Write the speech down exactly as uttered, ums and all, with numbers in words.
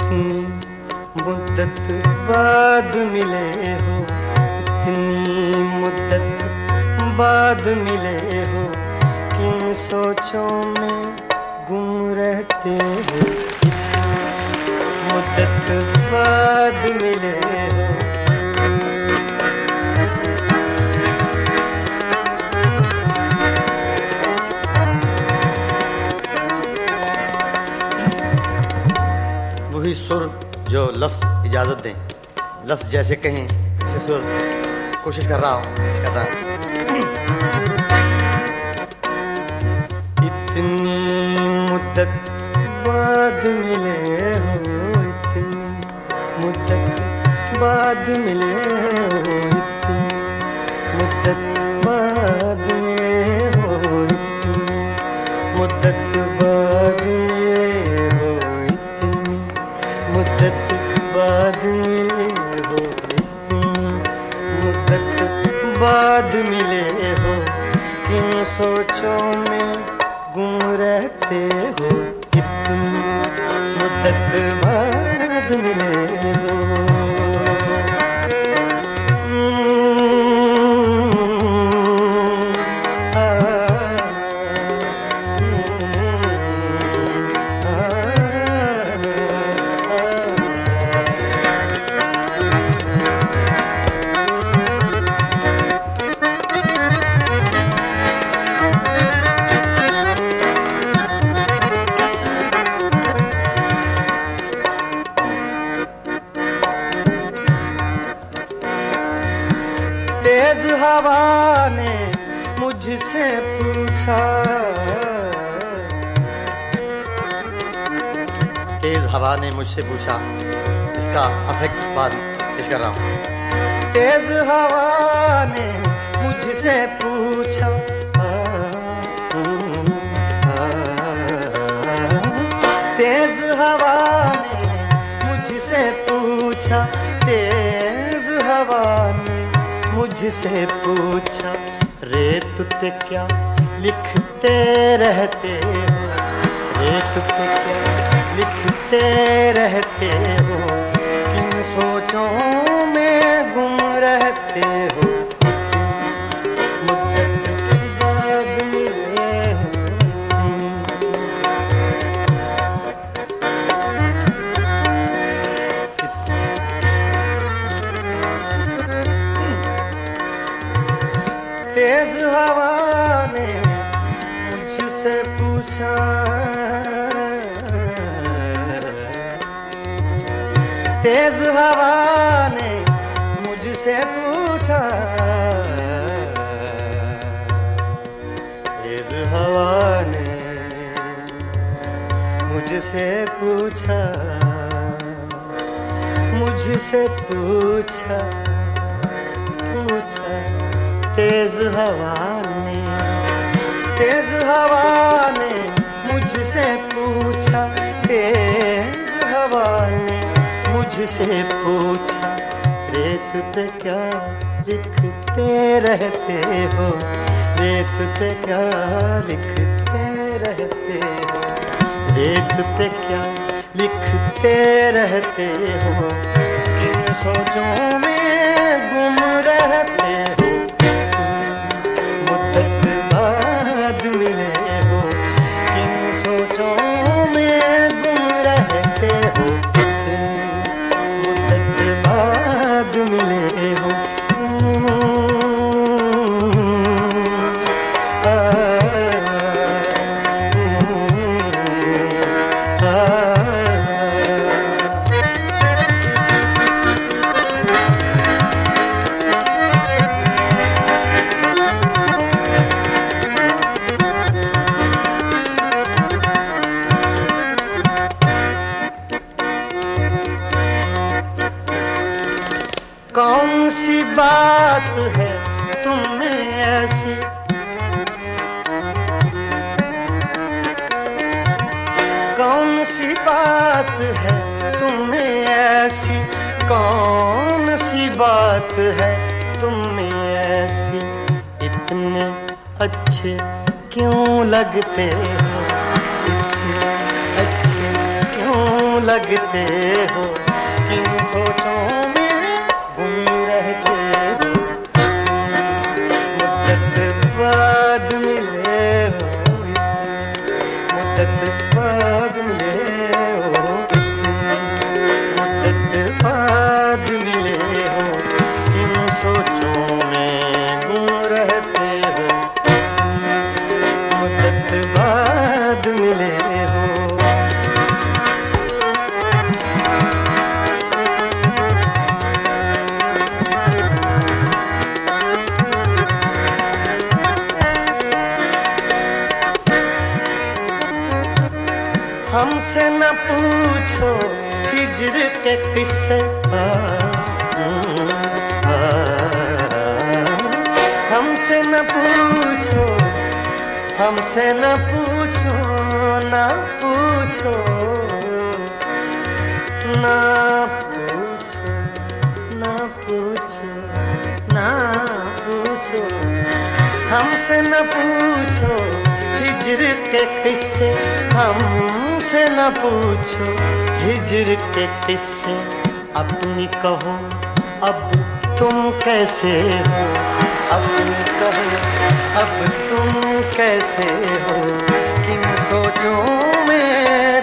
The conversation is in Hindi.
इतनी मुद्दत बाद मिले हो, इतनी मुद्दत बाद मिले हो, किन सोचों में गुम रहते हो, मुद्दत बाद मिले हो। वही सुर जो लफ्ज इजाजत दें, लफ्ज जैसे कहें ऐसे सुर, कोशिश कर रहा हूं इसका था। इतनी मुद्दत बाद मिले हो, इतनी मुद्दत बाद मिले हो, इतनी मुद्दत बाद मिले हो, इतनी मुद्दत बाद मिले हो, इतनी मुद्दत बाद मिले हो, इतनी मुद्दत बाद मिले हो, किन सोचों में गुम रहते हो, इतनी मुद्दत बाद मिले हो। तेज हवा ने मुझसे पूछा, तेज हवा ने मुझसे पूछा, इसका अफेक्ट बाद पेश कर रहा हूं। तेज हवा ने मुझसे पूछा, तेज हवा ने मुझसे पूछा, तेज हवा ने मुझसे पूछा, रेत पे क्या लिखते रहते हो, रेत पे क्या लिखते रहते हो, किन सोचों में गुम रहते हो, मुद्दत बाद मिले हो। तेज हवा ने मुझसे पूछा, तेज हवा ने मुझसे पूछा, तेज हवा ने मुझसे पूछा, मुझसे पूछा, पूछा तेज हवा ने, तेज हवा ने मुझसे पूछा, तेज हवा ने मुझसे पूछा, रेत पे क्या लिखते रहते हो, रेत पे क्या लिखते रहते हो, रेत पे क्या लिखते रहते हो, किन सोचों में गुम रहते हो, मुद्दत बाद मिले हो, किन सोचों में गुम रहते हो, मुद्दत बाद मिले हो। कौन सी बात है तुम में ऐसी, कौन सी बात है तुम में ऐसी, कौन सी बात है तुम में ऐसी, इतने अच्छे क्यों लगते हो, इतने अच्छे क्यों लगते हो, किन सोचों में गुम रहते हो। मुद्दत बाद मिले हो, मुद्दत बाद मिले हो, मुद्दत बाद मिले हो, किन सोचों में गुम रहते हो, मुद्दत बाद मिले हो। हमसे न पूछो हिज्र के किस्से, हमसे न पूछो, हमसे न पूछो, न पूछो, न पूछो, न पूछो, न पूछो, हमसे न पूछो हिज्र के किस्से, हमसे न पूछो हिज्र के किस्से। अपनी कहो अब तुम कैसे हो, अपनी कहो अब तुम कैसे हो, किन सोचों में